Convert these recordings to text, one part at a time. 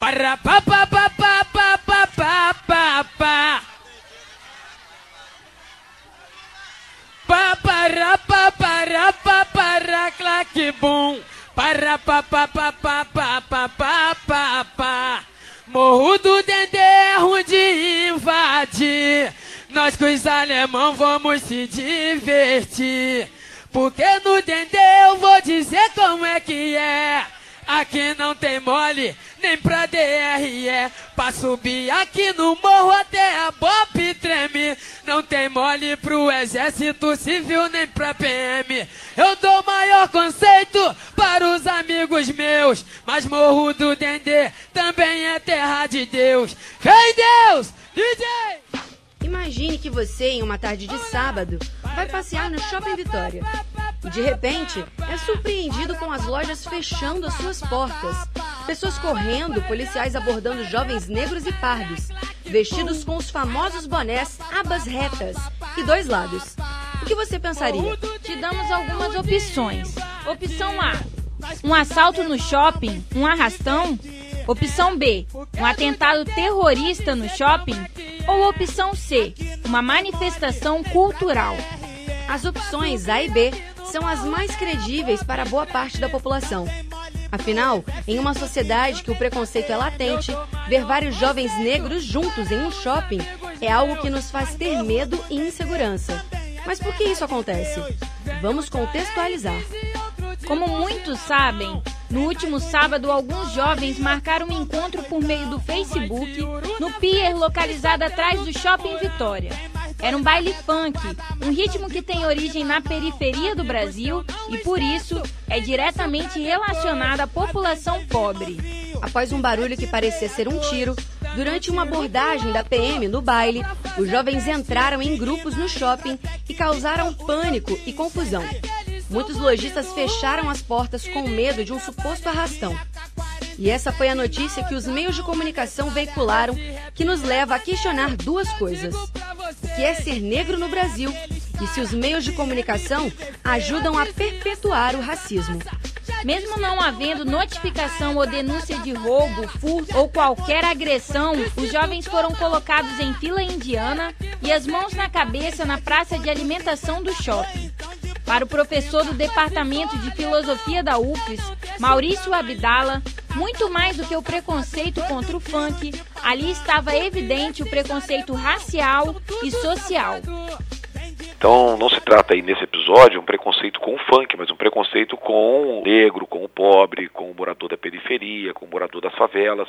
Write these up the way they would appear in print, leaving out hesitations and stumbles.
para pa pa pa pa pa pa pa pa pa. Pa para pa para pa para claque bum. Para pa pa pa pa pa pa pa pa pa. Morro do Dendê é ruim de invadir. Nós com os alemão vamos se divertir. Porque no Dendê eu vou dizer como é que é. Aqui não tem mole, nem pra DRE. Pra subir aqui no morro até a BOP treme. Não tem mole pro exército civil, nem pra PM. Eu dou maior conceito para os amigos meus. Mas Morro do Dendê também é terra de Deus. Vem Deus, DJ! Imagine que você, em uma tarde de sábado, vai passear no Shopping Vitória. E de repente, é surpreendido com as lojas fechando as suas portas. Pessoas correndo, policiais abordando jovens negros e pardos, vestidos com os famosos bonés abas retas e dois lados. O que você pensaria? Te damos algumas opções. Opção A, um assalto no shopping, um arrastão. Opção B, um atentado terrorista no shopping. Ou opção C, uma manifestação cultural. As opções A e B são as mais credíveis para boa parte da população. Afinal, em uma sociedade que o preconceito é latente, ver vários jovens negros juntos em um shopping é algo que nos faz ter medo e insegurança. Mas por que isso acontece? Vamos contextualizar. Como muitos sabem, no último sábado, alguns jovens marcaram um encontro por meio do Facebook no pier localizado atrás do Shopping Vitória. Era um baile funk, um ritmo que tem origem na periferia do Brasil e, por isso, é diretamente relacionado à população pobre. Após um barulho que parecia ser um tiro, durante uma abordagem da PM no baile, os jovens entraram em grupos no shopping e causaram pânico e confusão. Muitos lojistas fecharam as portas com medo de um suposto arrastão. E essa foi a notícia que os meios de comunicação veicularam, que nos leva a questionar duas coisas: o que é ser negro no Brasil e se os meios de comunicação ajudam a perpetuar o racismo. Mesmo não havendo notificação ou denúncia de roubo, furto ou qualquer agressão, os jovens foram colocados em fila indiana e as mãos na cabeça na praça de alimentação do shopping. Para o professor do Departamento de Filosofia da UFES, Maurício Abdala, muito mais do que o preconceito contra o funk, ali estava evidente o preconceito racial e social. Então não se trata aí nesse episódio um preconceito com o funk, mas um preconceito com o negro, com o pobre, com o morador da periferia, com o morador das favelas.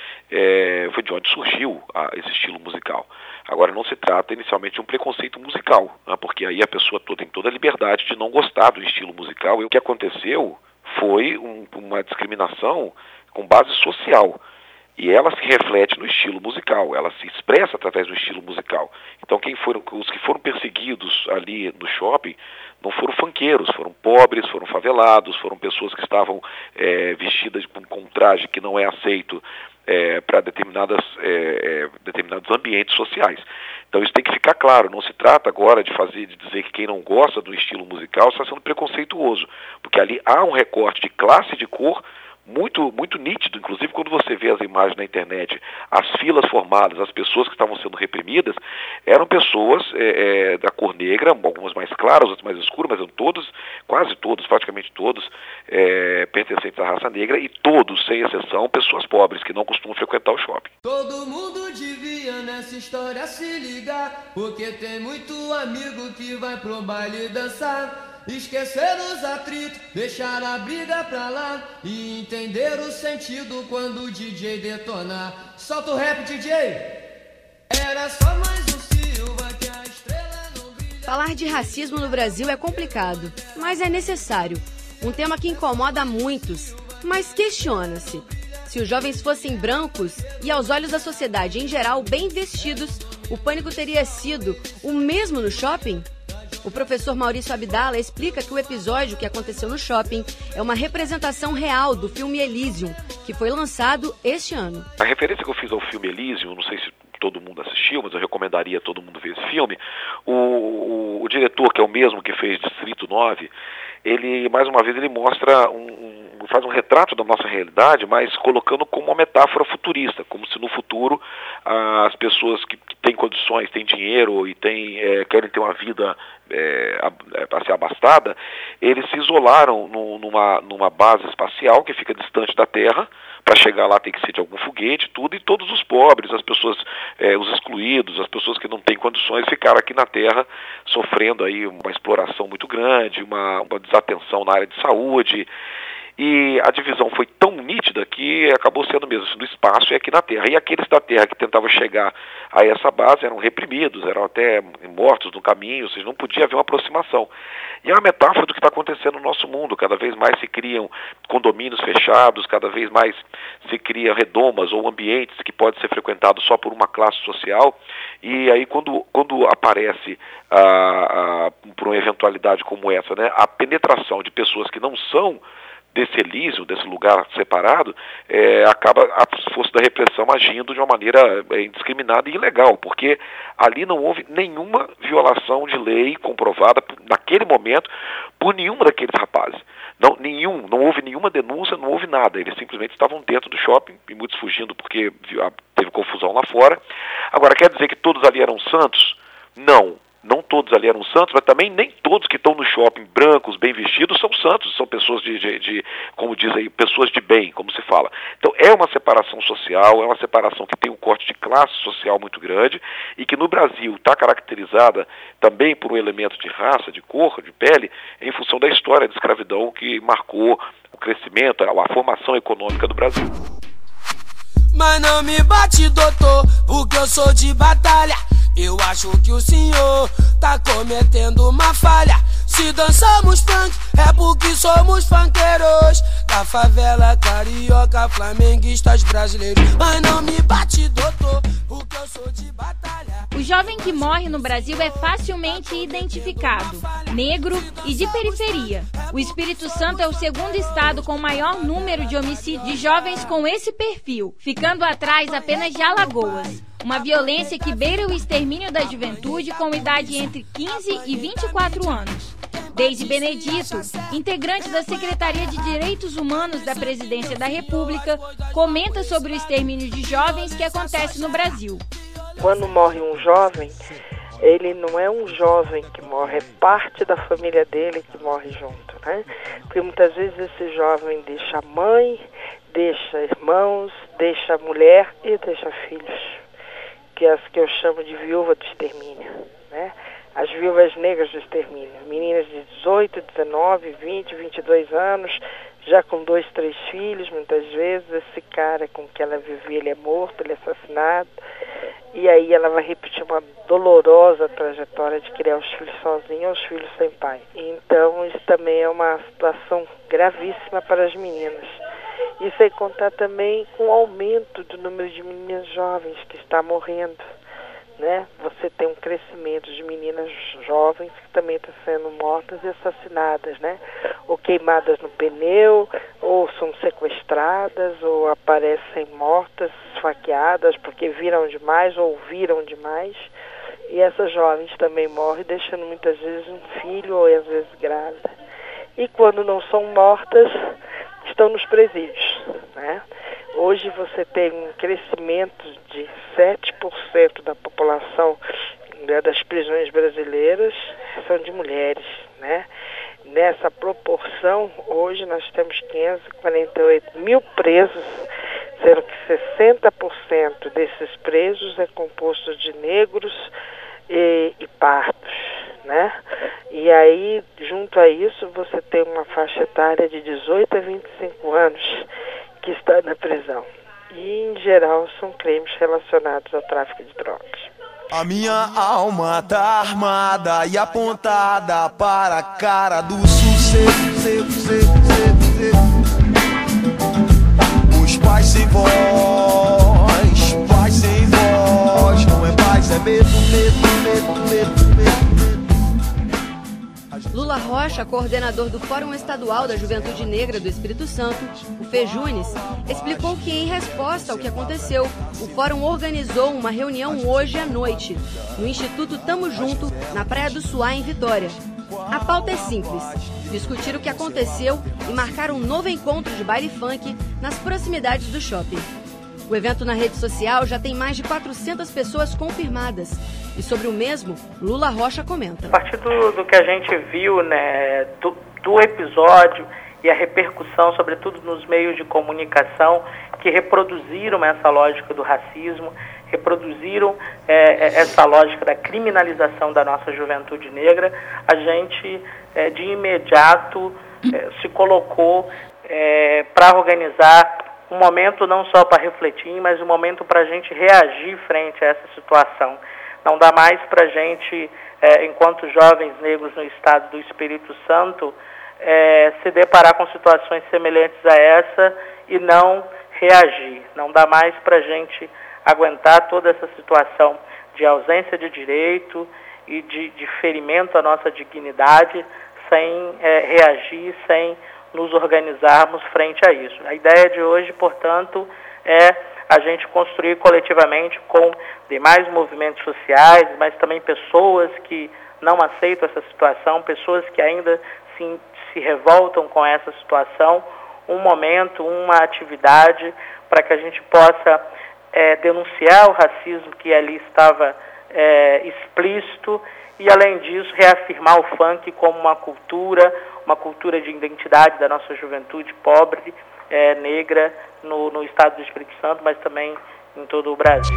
Foi de onde surgiu esse estilo musical. Agora não se trata inicialmente de um preconceito musical, né, porque aí a pessoa tem toda a liberdade de não gostar do estilo musical. E o que aconteceu foi uma discriminação com base social. E ela se reflete no estilo musical, ela se expressa através do estilo musical. Então os que foram perseguidos ali no shopping não foram funkeiros, foram pobres, foram favelados, foram pessoas que estavam vestidas com um traje que não é aceito para determinados ambientes sociais. Então isso tem que ficar claro, não se trata agora de dizer que quem não gosta do estilo musical está sendo preconceituoso, porque ali há um recorte de classe e de cor muito, muito nítido. Inclusive quando você vê as imagens na internet, as filas formadas, as pessoas que estavam sendo reprimidas, eram pessoas da cor negra, algumas mais claras, outras mais escuras, mas eram todos, quase todos, praticamente todos, pertencentes à raça negra, e todos, sem exceção, pessoas pobres, que não costumam frequentar o shopping. Todo mundo devia nessa história se ligar, porque tem muito amigo que vai pro baile dançar. Esquecer os atritos, deixar a briga pra lá e entender o sentido quando o DJ detonar. Solta o rap, DJ! Era só mais um Silva que a estrela não brilha. Falar de racismo no Brasil é complicado, mas é necessário. Um tema que incomoda muitos, mas questiona-se. Se os jovens fossem brancos e, aos olhos da sociedade em geral, bem vestidos, o pânico teria sido o mesmo no shopping? O professor Maurício Abdala explica que o episódio que aconteceu no shopping é uma representação real do filme Elysium, que foi lançado este ano. A referência que eu fiz ao filme Elysium, não sei se todo mundo assistiu, mas eu recomendaria a todo mundo ver esse filme. O diretor, que é o mesmo que fez Distrito 9, ele, mais uma vez, ele mostra faz um retrato da nossa realidade, mas colocando como uma metáfora futurista, como se no futuro as pessoas que têm condições, têm dinheiro e querem ter uma vida assim, abastada, eles se isolaram numa base espacial que fica distante da Terra. Para chegar lá tem que ser de algum foguete, tudo, e todos os pobres, as pessoas, os excluídos, as pessoas que não têm condições, ficaram aqui na Terra sofrendo aí uma exploração muito grande, uma desatenção na área de saúde. E a divisão foi tão nítida que acabou sendo mesmo no espaço e aqui na Terra. E aqueles da Terra que tentavam chegar a essa base eram reprimidos, eram até mortos no caminho, ou seja, não podia haver uma aproximação. E é uma metáfora do que está acontecendo no nosso mundo. Cada vez mais se criam condomínios fechados, cada vez mais se criam redomas ou ambientes que podem ser frequentados só por uma classe social. E aí quando aparece, por uma eventualidade como essa, né, a penetração de pessoas que não são desse Elísio, desse lugar separado, acaba a força da repressão agindo de uma maneira indiscriminada e ilegal, porque ali não houve nenhuma violação de lei comprovada naquele momento por nenhuma daqueles rapazes. Não houve nenhuma denúncia, não houve nada. Eles simplesmente estavam dentro do shopping, e muitos fugindo porque teve confusão lá fora. Agora, quer dizer que todos ali eram santos? Não todos ali eram santos, mas também nem todos que estão no shopping brancos, bem vestidos, são santos, são pessoas como diz aí, pessoas de bem, como se fala. Então é uma separação social, é uma separação que tem um corte de classe social muito grande e que no Brasil está caracterizada também por um elemento de raça, de cor, de pele, em função da história de escravidão que marcou o crescimento, a formação econômica do Brasil. Mas não me bate, doutor, porque eu sou de batalha. Eu acho que o senhor tá cometendo uma falha. Se dançamos funk, é porque somos funkeiros da favela carioca, flamenguistas brasileiros. Mas não me bate, doutor, porque eu sou de batalha. O jovem que morre no Brasil é facilmente identificado, negro e de periferia. O Espírito Santo é o segundo estado com maior número de homicídios de jovens com esse perfil, ficando atrás apenas de Alagoas. Uma violência que beira o extermínio da juventude com idade entre 15 e 24 anos. Deise Benedito, integrante da Secretaria de Direitos Humanos da Presidência da República, comenta sobre o extermínio de jovens que acontece no Brasil. Quando morre um jovem, ele não é um jovem que morre, é parte da família dele que morre junto, né? Porque muitas vezes esse jovem deixa a mãe, deixa irmãos, deixa a mulher e deixa filhos, que é as que eu chamo de viúva do extermínio, né? As viúvas negras do extermínio, meninas de 18, 19, 20, 22 anos, já com 2, 3 filhos, muitas vezes. Esse cara com que ela vivia, ele é morto, ele é assassinado, e aí ela vai repetir uma dolorosa trajetória de criar os filhos sozinha ou os filhos sem pai. Então isso também é uma situação gravíssima para as meninas. E sem contar também com o aumento do número de meninas jovens que está morrendo, né? Você tem um crescimento de meninas jovens que também estão sendo mortas e assassinadas, né? Ou queimadas no pneu, ou são sequestradas, ou aparecem mortas, esfaqueadas, porque viram demais ou viram demais. E essas jovens também morrem, deixando muitas vezes um filho ou às vezes grávida. E quando não são mortas, estão nos presídios, né? Hoje você tem um crescimento de 7% da população, né, das prisões brasileiras são de mulheres, né? Nessa proporção, hoje nós temos 548 mil presos, sendo que 60% desses presos é composto de negros e pardos, né? E aí, junto a isso, você tem uma faixa etária de 18 a 25 anos que está na prisão. E, em geral, são crimes relacionados ao tráfico de drogas. A minha alma tá armada e apontada para a cara do sucesso. Os pais sem voz, paz sem voz. Não é paz, é medo, medo, medo, medo. Lula Rocha, coordenador do Fórum Estadual da Juventude Negra do Espírito Santo, o FEJUNES, explicou que, em resposta ao que aconteceu, o Fórum organizou uma reunião hoje à noite, no Instituto Tamo Junto, na Praia do Suá, em Vitória. A pauta é simples: discutir o que aconteceu e marcar um novo encontro de baile funk nas proximidades do shopping. O evento na rede social já tem mais de 400 pessoas confirmadas. E sobre o mesmo, Lula Rocha comenta. A partir do que a gente viu, né, do episódio e a repercussão, sobretudo nos meios de comunicação, que reproduziram essa lógica do racismo, reproduziram essa lógica da criminalização da nossa juventude negra, a gente de imediato se colocou para organizar um momento não só para refletir, mas um momento para a gente reagir frente a essa situação. Não dá mais para a gente, enquanto jovens negros no estado do Espírito Santo, se deparar com situações semelhantes a essa e não reagir. Não dá mais para a gente aguentar toda essa situação de ausência de direito e de ferimento à nossa dignidade sem reagir, sem nos organizarmos frente a isso. A ideia de hoje, portanto, é a gente construir coletivamente com demais movimentos sociais, mas também pessoas que não aceitam essa situação, pessoas que ainda se revoltam com essa situação, um momento, uma atividade para que a gente possa denunciar o racismo que ali estava explícito e, além disso, reafirmar o funk como uma cultura de identidade da nossa juventude pobre, negra, no estado do Espírito Santo, mas também em todo o Brasil.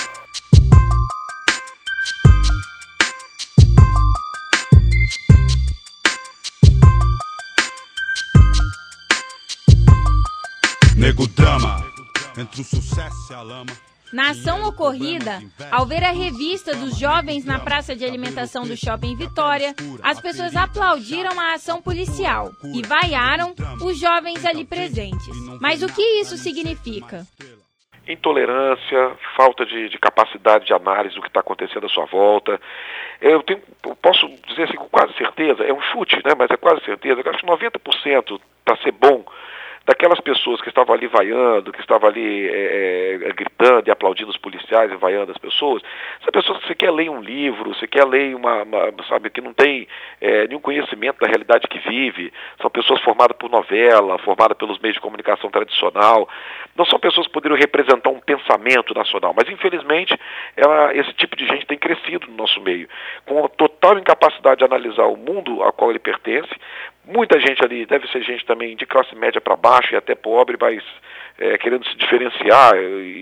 Nego drama, entre o sucesso e a lama. Na ação ocorrida, ao ver a revista dos jovens na praça de alimentação do Shopping Vitória, as pessoas aplaudiram a ação policial e vaiaram os jovens ali presentes. Mas o que isso significa? Intolerância, falta de capacidade de análise do que está acontecendo à sua volta. Eu posso dizer assim com quase certeza, é um chute, né, mas é quase certeza, eu acho que 90% para ser bom, daquelas pessoas que estavam ali vaiando, que estavam ali gritando e aplaudindo os policiais e vaiando as pessoas, são pessoas que você quer ler um livro, você quer ler sabe, que não tem nenhum conhecimento da realidade que vive, são pessoas formadas por novela, formadas pelos meios de comunicação tradicional, não são pessoas que poderiam representar um pensamento nacional, mas infelizmente esse tipo de gente tem crescido no nosso meio, com a total incapacidade de analisar o mundo ao qual ele pertence. Muita gente ali, deve ser gente também de classe média para baixo e até pobre, mas querendo se diferenciar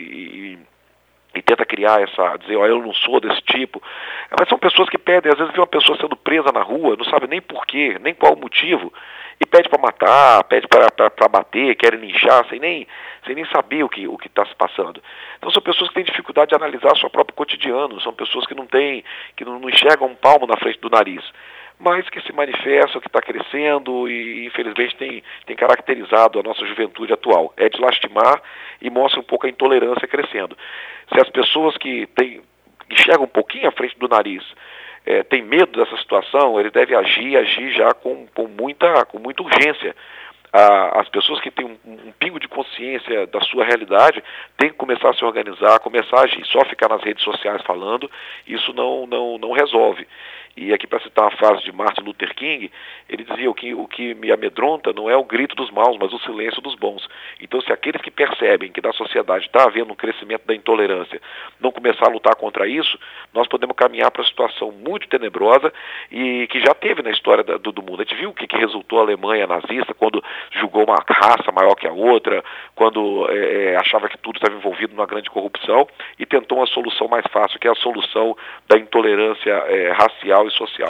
e tenta criar dizer, eu não sou desse tipo. Mas são pessoas que pedem, às vezes vê uma pessoa sendo presa na rua, não sabe nem porquê, nem qual o motivo, e pede para matar, pede para bater, querem linchar, sem nem saber o que está se passando. Então são pessoas que têm dificuldade de analisar o seu próprio cotidiano, são pessoas que não enxergam um palmo na frente do nariz, mas que se manifestam, que está crescendo e infelizmente tem caracterizado a nossa juventude atual. É de lastimar e mostra um pouco a intolerância crescendo. Se as pessoas que enxergam um pouquinho à frente do nariz têm medo dessa situação, eles devem agir já com muita urgência. As pessoas que têm um pingo de consciência da sua realidade têm que começar a se organizar, começar a agir. Só ficar nas redes sociais falando, isso não resolve. E aqui, para citar uma frase de Martin Luther King, ele dizia: o que me amedronta não é o grito dos maus, mas o silêncio dos bons. Então, se aqueles que percebem que na sociedade está havendo um crescimento da intolerância não começar a lutar contra isso, nós podemos caminhar para uma situação muito tenebrosa e que já teve na história do mundo. A gente viu o que resultou a Alemanha nazista, quando julgou uma raça maior que a outra, quando achava que tudo estava envolvido numa grande corrupção e tentou uma solução mais fácil, que é a solução da intolerância racial e social.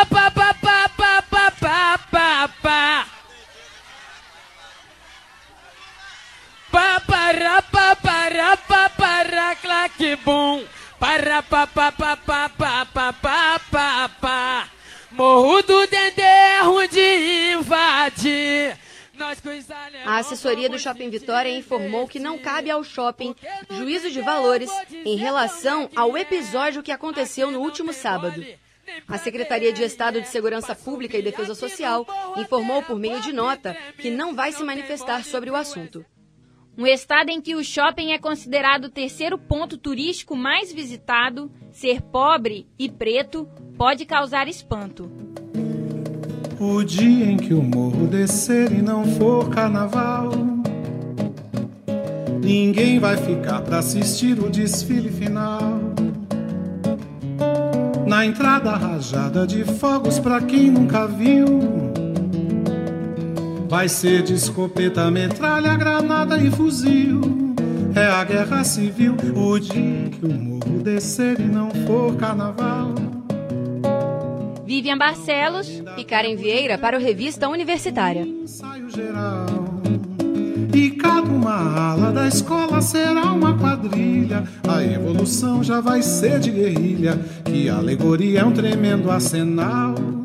Morro do Dendê é ruim de invadir. A assessoria do Shopping Vitória informou que não cabe ao shopping juízo de valores em relação ao episódio que aconteceu no último sábado. A Secretaria de Estado de Segurança Pública e Defesa Social informou por meio de nota que não vai se manifestar sobre o assunto. Um estado em que o shopping é considerado o terceiro ponto turístico mais visitado, ser pobre e preto pode causar espanto. O dia em que o morro descer e não for carnaval, ninguém vai ficar pra assistir o desfile final. Na entrada rajada de fogos pra quem nunca viu, vai ser de escopeta, metralha, granada e fuzil. É a guerra civil. O dia em que o morro descer e não for carnaval. Vivian Barcelos e Karen Vieira para o Revista Universitária. Ensaio geral. E cada uma ala da escola será uma quadrilha. A evolução já vai ser de guerrilha, que a alegoria é um tremendo arsenal.